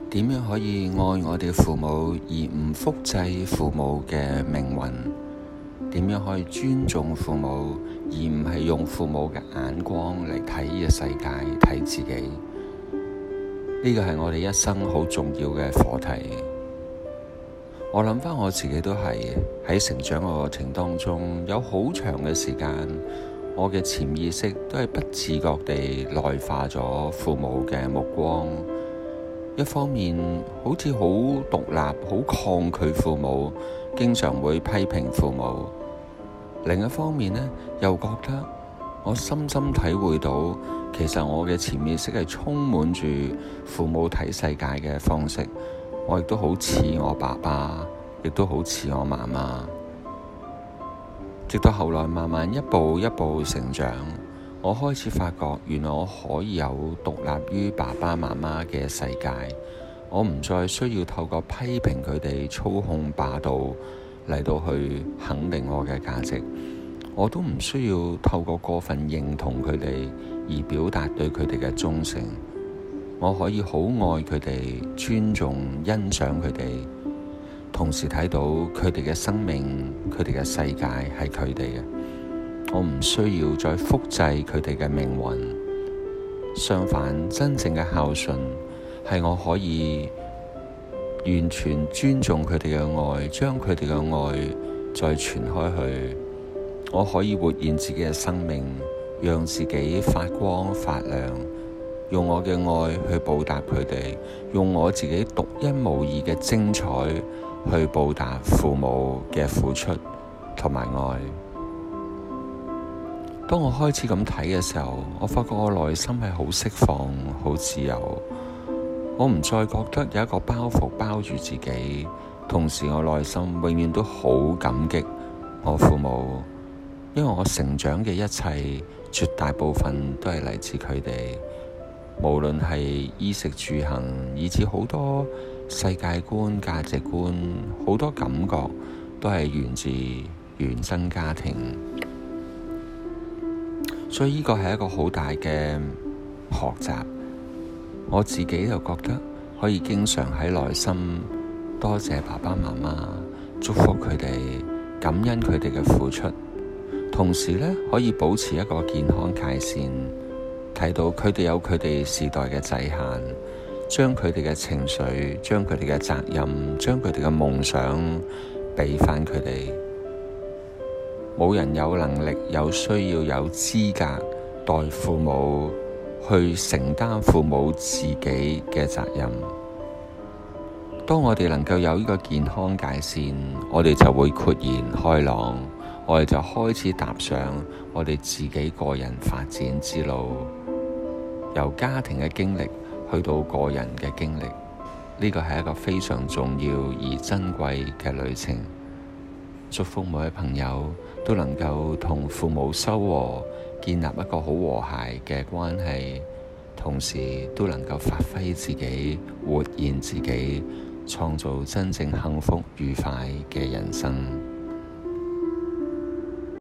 點樣可以愛我哋父母而唔複製父母嘅命運？點樣可以尊重父母而唔係用父母嘅眼光嚟睇呢個世界、睇自己？呢個係我哋一生好重要嘅課題。我諗返我自己都係喺成長嘅過程當中，有好長嘅時間，我嘅潛意識都係不自覺地內化咗父母嘅目光。一方面好似好獨立、好抗拒父母，經常會批評父母；另一方面呢，又覺得我深深體會到，其實我嘅潛意識係充滿住父母睇世界嘅方式。我亦都好似我爸爸，亦都好似我媽媽。直到後來慢慢一步一步成長，我開始發覺原來我可以有獨立於爸爸媽媽嘅世界。我唔再需要透過批評佢哋、操控霸道嚟到去肯定我嘅價值。我都唔需要透過過分認同佢哋而表達對佢哋嘅忠誠。我可以好愛佢哋，尊重、欣賞佢哋，同時睇到佢哋嘅生命、佢哋嘅世界係佢哋嘅。我唔需要再複製佢哋嘅命運。相反，真正嘅孝順係我可以完全尊重佢哋嘅愛，將佢哋嘅愛再傳開去。我可以活現自己嘅生命，讓自己發光發亮，用我嘅愛去報答佢哋，用我自己獨一無二嘅精彩去報答父母嘅付出同埋愛。當我開始咁睇嘅時候，我發覺我內心係好釋放、好自由。我唔再覺得有一個包袱包住自己，同時我內心永遠都好感激我父母，因為我成長嘅一切絕大部分都係嚟自佢哋。無論係衣食住行，以至好多世界觀、價值觀，好多感覺都係源自原生家庭。所以呢個係一個好大嘅學習。我自己就覺得可以經常喺內心多謝爸爸媽媽，祝福佢哋，感恩佢哋嘅付出，同時呢，可以保持一個健康界線。睇到佢哋有佢哋時代嘅際限，將佢哋嘅情緒、將佢哋嘅責任、將佢哋嘅夢想俾返佢哋。冇人有能力、有需要、有資格代父母去承擔父母自己嘅責任。當我哋能夠有呢個健康界線，我哋就會豁然開朗，我哋就開始踏上我哋自己個人發展之路。由家庭嘅經歷去到個人嘅經歷，呢個係一個非常重要而珍貴嘅旅程。祝福每位朋友都能夠同父母修和，建立一個好和諧嘅關係，同時都能夠發揮自己，活現自己，創造真正幸福愉快嘅人生。